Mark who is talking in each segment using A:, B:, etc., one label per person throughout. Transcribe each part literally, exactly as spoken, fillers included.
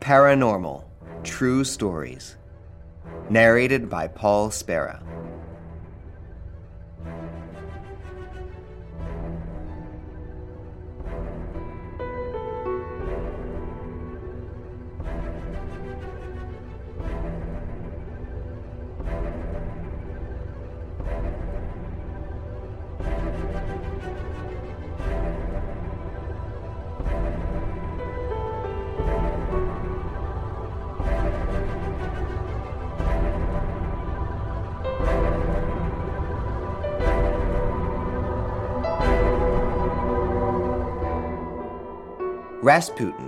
A: Paranormal True Stories. Narrated by Paul Spera. Rasputin.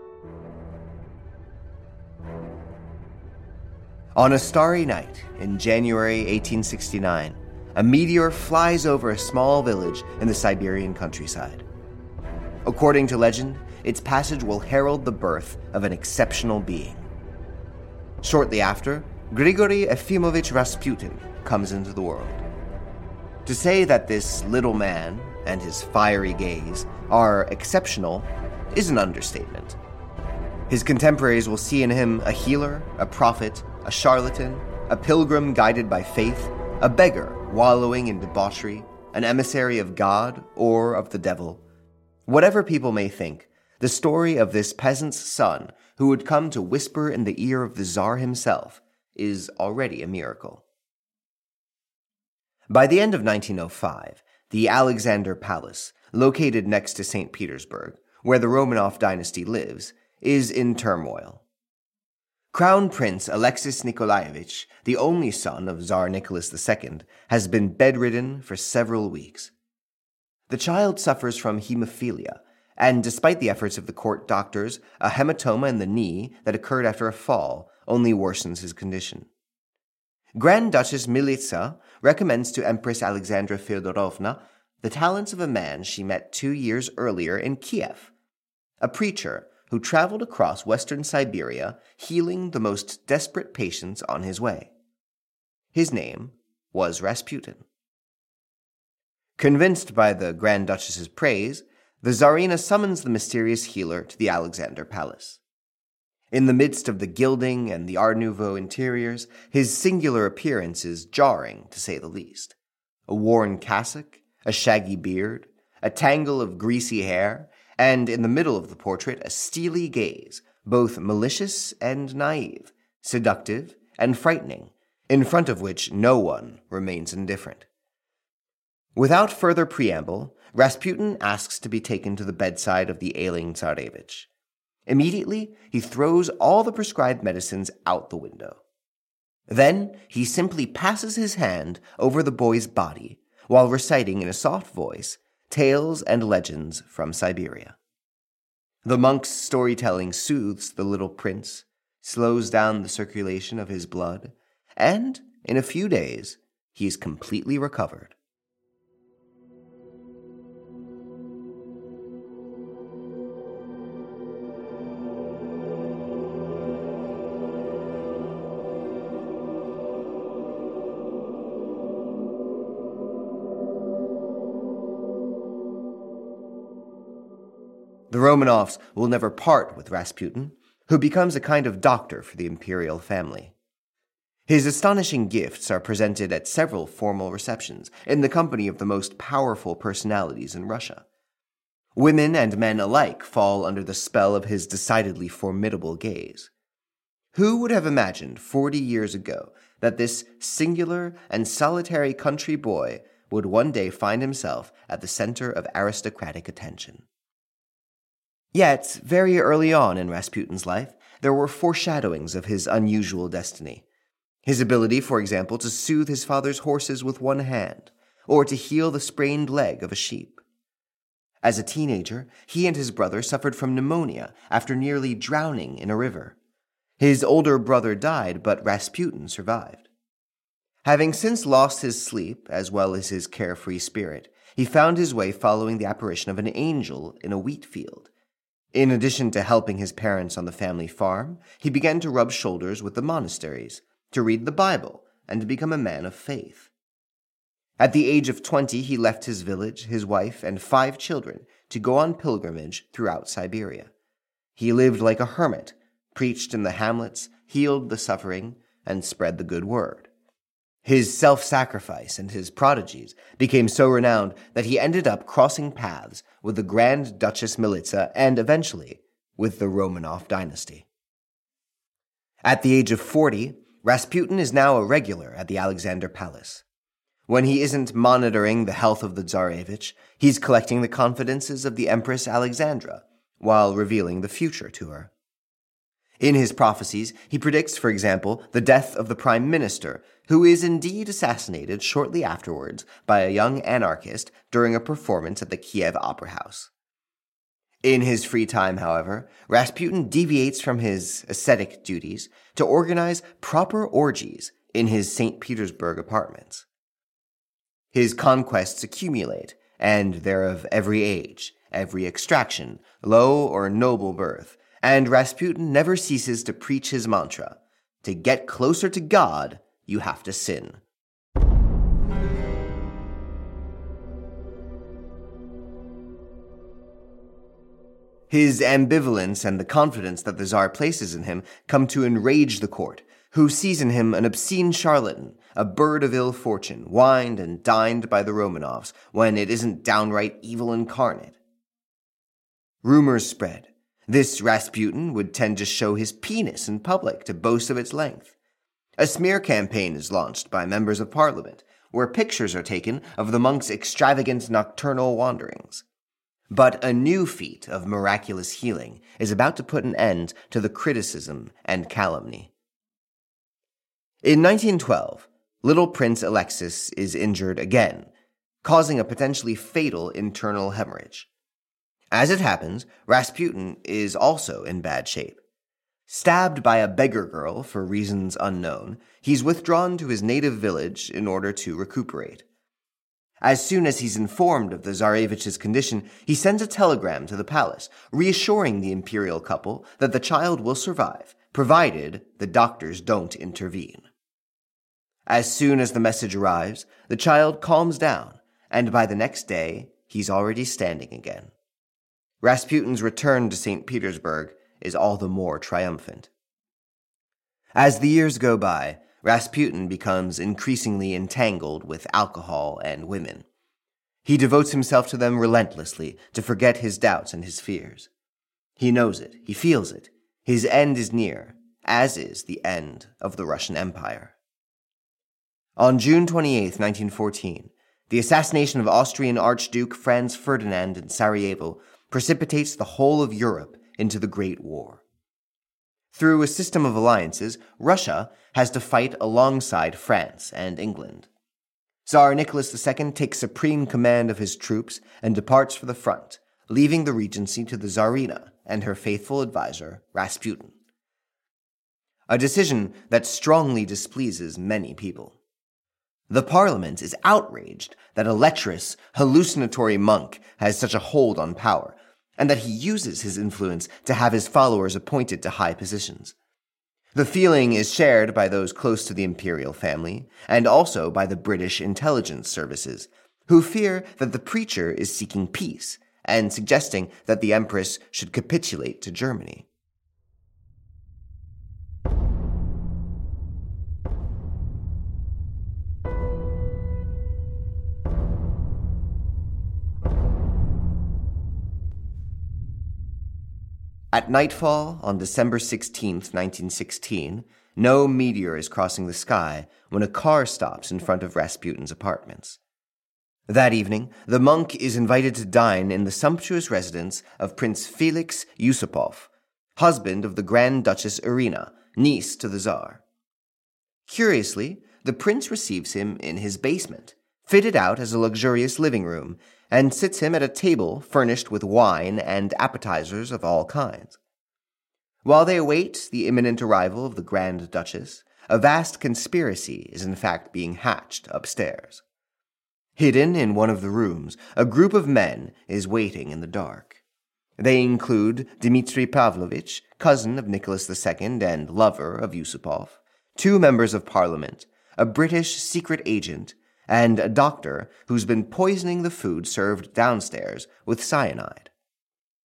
A: On a starry night in January eighteen sixty-nine, a meteor flies over a small village in the Siberian countryside. According to legend, its passage will herald the birth of an exceptional being. Shortly after, Grigory Efimovich Rasputin comes into the world. To say that this little man and his fiery gaze are exceptional is an understatement. His contemporaries will see in him a healer, a prophet, a charlatan, a pilgrim guided by faith, a beggar wallowing in debauchery, an emissary of God or of the devil. Whatever people may think, the story of this peasant's son who would come to whisper in the ear of the Tsar himself is already a miracle. By the end of nineteen oh five, the Alexander Palace, located next to Saint Petersburg, where the Romanov dynasty lives, is in turmoil. Crown Prince Alexis Nikolaevich, the only son of Tsar Nicholas the Second, has been bedridden for several weeks. The child suffers from hemophilia, and despite the efforts of the court doctors, a hematoma in the knee that occurred after a fall only worsens his condition. Grand Duchess Militsa recommends to Empress Alexandra Feodorovna the talents of a man she met two years earlier in Kiev, a preacher who traveled across western Siberia, healing the most desperate patients on his way. His name was Rasputin. Convinced by the Grand Duchess's praise, the Tsarina summons the mysterious healer to the Alexander Palace. In the midst of the gilding and the Art Nouveau interiors, his singular appearance is jarring, to say the least. A worn cassock, a shaggy beard, a tangle of greasy hair, and in the middle of the portrait a steely gaze, both malicious and naive, seductive and frightening, in front of which no one remains indifferent. Without further preamble, Rasputin asks to be taken to the bedside of the ailing Tsarevich. Immediately, he throws all the prescribed medicines out the window. Then, he simply passes his hand over the boy's body, while reciting in a soft voice tales and legends from Siberia. The monk's storytelling soothes the little prince, slows down the circulation of his blood, and, in a few days, he is completely recovered. The Romanovs will never part with Rasputin, who becomes a kind of doctor for the imperial family. His astonishing gifts are presented at several formal receptions in the company of the most powerful personalities in Russia. Women and men alike fall under the spell of his decidedly formidable gaze. Who would have imagined forty years ago that this singular and solitary country boy would one day find himself at the center of aristocratic attention? Yet, very early on in Rasputin's life, there were foreshadowings of his unusual destiny. His ability, for example, to soothe his father's horses with one hand, or to heal the sprained leg of a sheep. As a teenager, he and his brother suffered from pneumonia after nearly drowning in a river. His older brother died, but Rasputin survived. Having since lost his sleep, as well as his carefree spirit, he found his way following the apparition of an angel in a wheat field. In addition to helping his parents on the family farm, he began to rub shoulders with the monasteries, to read the Bible, and to become a man of faith. At the age of twenty, he left his village, his wife, and five children to go on pilgrimage throughout Siberia. He lived like a hermit, preached in the hamlets, healed the suffering, and spread the good word. His self-sacrifice and his prodigies became so renowned that he ended up crossing paths with the Grand Duchess Militsa and, eventually, with the Romanov dynasty. At the age of forty, Rasputin is now a regular at the Alexander Palace. When he isn't monitoring the health of the Tsarevich, he's collecting the confidences of the Empress Alexandra, while revealing the future to her. In his prophecies, he predicts, for example, the death of the prime minister, who is indeed assassinated shortly afterwards by a young anarchist during a performance at the Kiev Opera House. In his free time, however, Rasputin deviates from his ascetic duties to organize proper orgies in his Saint Petersburg apartments. His conquests accumulate, and they're of every age, every extraction, low or noble birth, and Rasputin never ceases to preach his mantra: to get closer to God, you have to sin. His ambivalence and the confidence that the Tsar places in him come to enrage the court, who sees in him an obscene charlatan, a bird of ill fortune, wined and dined by the Romanovs, when it isn't downright evil incarnate. Rumors spread. This Rasputin would tend to show his penis in public to boast of its length. A smear campaign is launched by members of parliament, where pictures are taken of the monk's extravagant nocturnal wanderings. But a new feat of miraculous healing is about to put an end to the criticism and calumny. In nineteen twelve, little Prince Alexis is injured again, causing a potentially fatal internal hemorrhage. As it happens, Rasputin is also in bad shape. Stabbed by a beggar girl for reasons unknown, he's withdrawn to his native village in order to recuperate. As soon as he's informed of the Tsarevich's condition, he sends a telegram to the palace, reassuring the imperial couple that the child will survive, provided the doctors don't intervene. As soon as the message arrives, the child calms down, and by the next day, he's already standing again. Rasputin's return to Saint Petersburg is all the more triumphant. As the years go by, Rasputin becomes increasingly entangled with alcohol and women. He devotes himself to them relentlessly to forget his doubts and his fears. He knows it, he feels it. His end is near, as is the end of the Russian Empire. On June twenty-eighth, nineteen fourteen, the assassination of Austrian Archduke Franz Ferdinand in Sarajevo precipitates the whole of Europe into the Great War. Through a system of alliances, Russia has to fight alongside France and England. Tsar Nicholas the Second takes supreme command of his troops and departs for the front, leaving the regency to the Tsarina and her faithful advisor, Rasputin. A decision that strongly displeases many people. The parliament is outraged that a lecherous, hallucinatory monk has such a hold on power, and that he uses his influence to have his followers appointed to high positions. The feeling is shared by those close to the imperial family, and also by the British intelligence services, who fear that the preacher is seeking peace and suggesting that the empress should capitulate to Germany. At nightfall on December sixteenth, nineteen sixteen, no meteor is crossing the sky when a car stops in front of Rasputin's apartments. That evening, the monk is invited to dine in the sumptuous residence of Prince Felix Yusupov, husband of the Grand Duchess Irina, niece to the Tsar. Curiously, the prince receives him in his basement, fitted out as a luxurious living room, and sits him at a table furnished with wine and appetizers of all kinds. While they await the imminent arrival of the Grand Duchess, a vast conspiracy is in fact being hatched upstairs. Hidden in one of the rooms, a group of men is waiting in the dark. They include Dmitry Pavlovich, cousin of Nicholas the Second and lover of Yusupov, two members of parliament, a British secret agent, and a doctor who's been poisoning the food served downstairs with cyanide.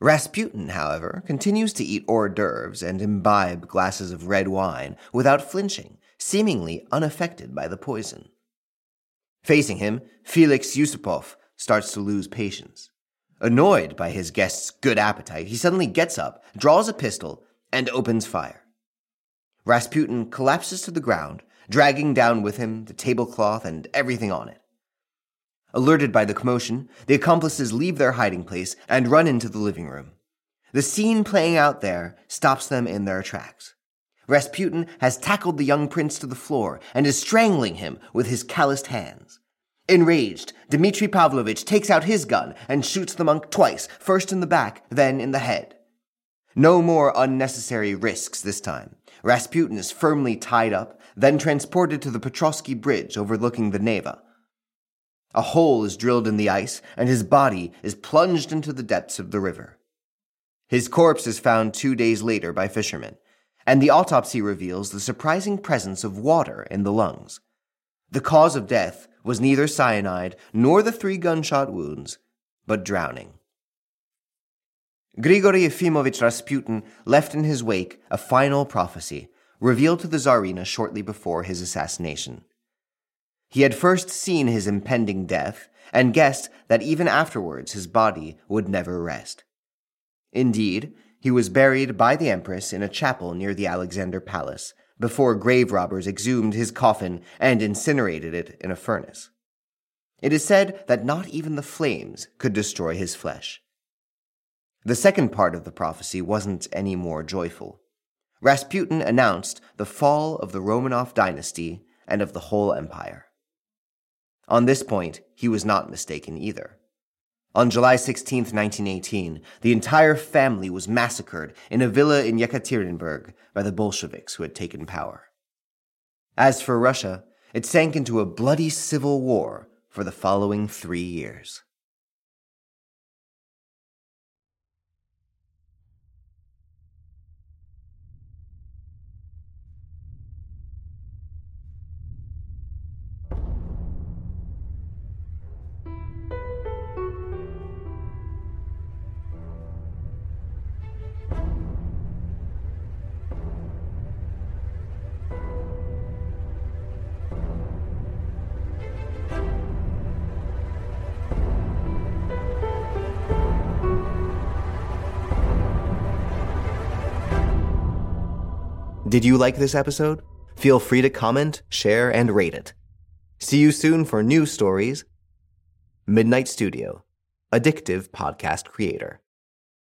A: Rasputin, however, continues to eat hors d'oeuvres and imbibe glasses of red wine without flinching, seemingly unaffected by the poison. Facing him, Felix Yusupov starts to lose patience. Annoyed by his guest's good appetite, he suddenly gets up, draws a pistol, and opens fire. Rasputin collapses to the ground, dragging down with him the tablecloth and everything on it. Alerted by the commotion, the accomplices leave their hiding place and run into the living room. The scene playing out there stops them in their tracks. Rasputin has tackled the young prince to the floor and is strangling him with his calloused hands. Enraged, Dmitri Pavlovich takes out his gun and shoots the monk twice, first in the back, then in the head. No more unnecessary risks this time. Rasputin is firmly tied up, then transported to the Petrovsky Bridge overlooking the Neva. A hole is drilled in the ice, and his body is plunged into the depths of the river. His corpse is found two days later by fishermen, and the autopsy reveals the surprising presence of water in the lungs. The cause of death was neither cyanide nor the three gunshot wounds, but drowning. Grigory Yefimovich Rasputin left in his wake a final prophecy, revealed to the Tsarina shortly before his assassination. He had first seen his impending death and guessed that even afterwards his body would never rest. Indeed, he was buried by the Empress in a chapel near the Alexander Palace before grave robbers exhumed his coffin and incinerated it in a furnace. It is said that not even the flames could destroy his flesh. The second part of the prophecy wasn't any more joyful. Rasputin announced the fall of the Romanov dynasty and of the whole empire. On this point, he was not mistaken either. On July sixteenth, nineteen eighteen, the entire family was massacred in a villa in Yekaterinburg by the Bolsheviks who had taken power. As for Russia, it sank into a bloody civil war for the following three years. Did you like this episode? Feel free to comment, share, and rate it. See you soon for new stories. Midnight Studio, addictive podcast creator.